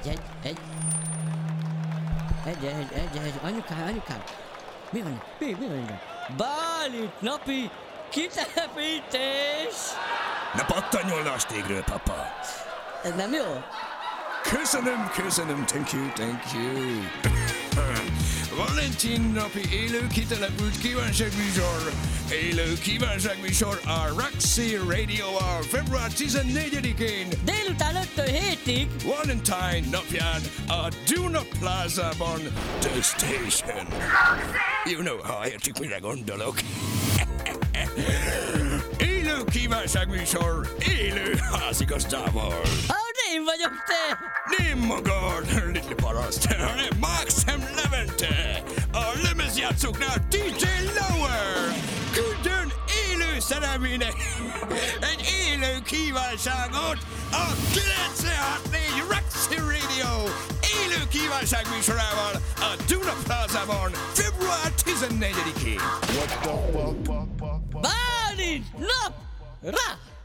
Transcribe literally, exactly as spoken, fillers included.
Egy, egy, egy. Egy, egy, egy, egy. Anyukám, anyukám. Mi van? Mi, mi van? Bálint napi kitelepítés! Ne pattanjol le a stégről, papa! Ez nem jó? Köszönöm, köszönöm, thank you, thank you. Valentin napi élő kitelepült kívánságműsor. Élő kívánságműsor a Roxy Radio-val február tizennégyedikén. Délután öttől hétig. Valentine napján a Duna Plaza-ban. The Station. You know, ha értjük, mire gondolok. Élő kívánságműsor, élő házigazdával. Ah, én vagyok te! Nem magad, Little Paraszt, hanem Maxim Levente, a lemezjátszóknál dé dzsé Lower. Küldön élő szerelmének egy élő kívánságot a kilencvenhat négy Roxy Radio élő kívánság műsorával a Duna Plaza-ban február tizennégyedikén. Bálint nap! Rá!